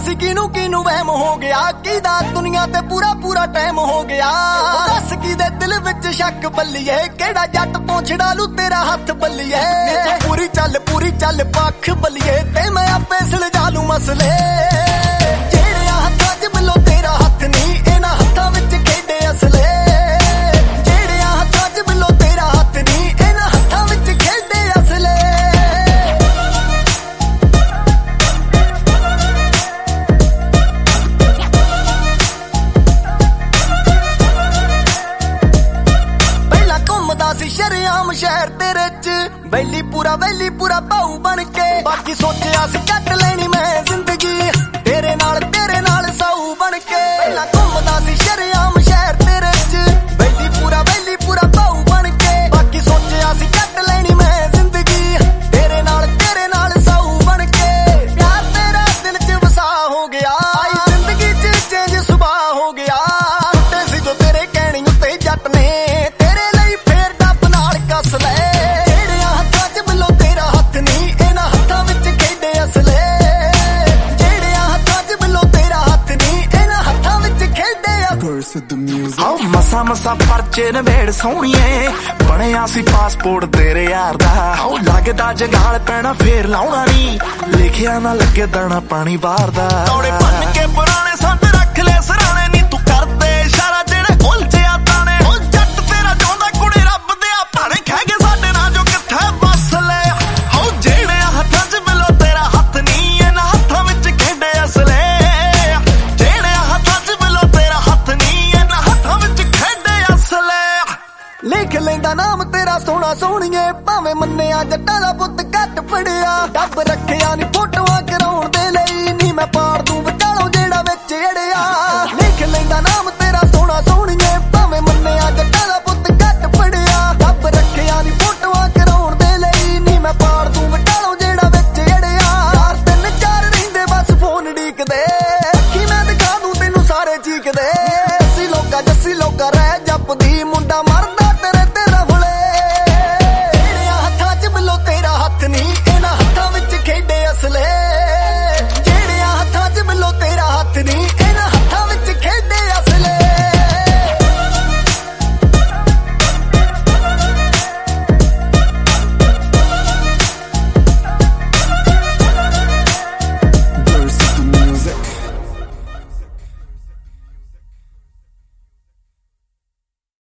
ਸੀ ਕਿਨੂੰ ਕਿਨੂੰ ਵਹਿਮ ਹੋ ਗਿਆ, ਕਿਹਦਾ ਦੁਨੀਆ ਤੇ ਪੂਰਾ ਪੂਰਾ ਟਾਈਮ ਹੋ ਗਿਆ। ਦੱਸ ਕਿਹਦੇ ਦਿਲ ਵਿੱਚ ਸ਼ੱਕ ਬੱਲੀਏ, ਕਿਹੜਾ ਜੱਟ ਤੋਂ ਛਡਾ ਲੂ ਤੇਰਾ ਹੱਥ ਬੱਲੀਏ। ਪੂਰੀ ਚੱਲ ਪੱਖ ਬੱਲੀਏ, ਤੇ ਮੈਂ ਆਪੇ ਸੁਲਝਾ ਲੂ ਮਸਲੇ। ਜਿਹੜਿਆਂ ਹੱਥਾਂ 'ਚ ਮਿਲੋ ਤੇਰਾ ਹੱਥ ਨਹੀਂ, ਇਹਨਾਂ ਹੱਥਾਂ ਵਿੱਚ ਖੇਡੇ ਅਸਲੇ। ਜਿਹੜਿਆਂ ਹੱਥਾਂ 'ਚ ਮਿਲੋ ਤੇਰਾ ਹੱਥ ਨਹੀਂ, ਇਹਨਾਂ ਹੱਥਾਂ ਵਿੱਚ ਖੇਡੇ ਅਸਲੇ। ਪਹਿਲਾਂ ਘੁੰਮਦਾ ਸੀ ਸ਼ਰੇਆਮ ਸ਼ਹਿਰ ਤੇਰੇ 'ਚ, ਵੈਲੀ ਪੂਰਾ ਭਾਊ ਬਣ ਕੇ। ਬਾਕੀ ਸੋਚਿਆ ਸੀ ਕੱਟ ਲੈਣੀ ਮੈਂ ਜ਼ਿੰਦਗੀ, ਤੇਰੇ ਨਾਲ ਸਾਊ ਬਣ ਕੇ। ਪਹਿਲਾਂ ਘੁੰਮਦਾ ਸੀ ਸ਼ਰੇਆਮ ਸ਼ਹਿਰ ਤੇਰੇ 'ਚ, ਵੈਲੀ ਪੂਰਾ ਭਾਊ ਬਣ ਕੇ। ਬਾਕੀ ਸੋਚਿਆ ਸੀ ਕੱਟ ਲੈਣੀ ਮੈਂ ਜ਼ਿੰਦਗੀ, ਤੇਰੇ ਨਾਲ ਸਾਊ ਬਣ ਕੇ। ਪਿਆਰ ਤੇਰਾ ਦਿਲ 'ਚ ਵਸਾ ਹੋ ਗਿਆ, ਆਈ ਜ਼ਿੰਦਗੀ 'ਚ ਚੇਂਜ ਸੁਭਾਅ ਹੋ ਗਿਆ। ਟੁੱਟੇ ਸੀ ਜੋ ਤੇਰੇ ਕਹਿਣੀ ਉੱਤੇ ਜੱਟ ਨੇ, ਤੇਰੇ ਲਈ ਫੇਰ ਡੱਬ ਨਾਲ ਕੱਸ ਲੈ। ਮਸਾ ਪਰਚੇ ਨਵੇੜ ਸੋਹਣੀਏ, ਬਣਿਆ ਸੀ ਪਾਸਪੋਰਟ ਤੇਰੇ ਯਾਰ ਦਾ। ਆਉ ਲੱਗਦਾ ਜਗਾਲ ਪੈਣਾ ਫੇਰ ਲਾਉਣਾ ਨੀ, ਲਿਖਿਆ ਨਾ ਲੱਗੇ ਦਾਣਾ ਪਾਣੀ ਬਾਹਰ ਦਾ। ਤੋੜੇ ਭੰਨ ਕੇ ਪੁਰਾਣੇ ਸੰਦ ਰੱਖ ਲੈ ਸਰਾਣੇ ਨੀ, ਤੂੰ ਕਰਦੇ ਇਸ਼ਾਰਾ ਜਿਹੜੇ ਉਲਝਿਆ ਤਾਣੇ। ਉਹ ਜੱਟ ਤੇਰਾ ਚਾਹੁੰਦਾ ਕੁੜੀ ਰੱਬ ਦੇ ਆ ਭਾਣੇ, ਖਹਿ ਗਏ ਸਾਡੇ ਨਾਲ ਜੋ ਕਿੱਥੇ ਬਸ ਲੈ। ਹੋ ਜਿਹੜੇ ਹੱਥਾਂ 'ਚ ਮਿਲੋ ਤੇਰਾ ਹੱਥ ਨੀ, ਇਹਨਾਂ ਹੱਥਾਂ ਵਿੱਚ ਖੇਡੇ ਅਸਲੇ। ਲਿਖ ਲੈਂਦਾ ਨਾਮ ਤੇਰਾ ਸੋਹਣਾ ਸੋਹਣੀਏ, ਭਾਵੇਂ ਮੰਨਿਆ ਜੱਟਾਂ ਦਾ ਪੁੱਤ ਘੱਟ ਪੜਿਆ। ਡੱਬ ਰੱਖਿਆ ਨੀ ਫੋਟੋਆਂ ਕਰਾਉਣ ਦੇ ਲਈ, ਨੀ ਮੈਂ ਪਾੜ ਦੂੰ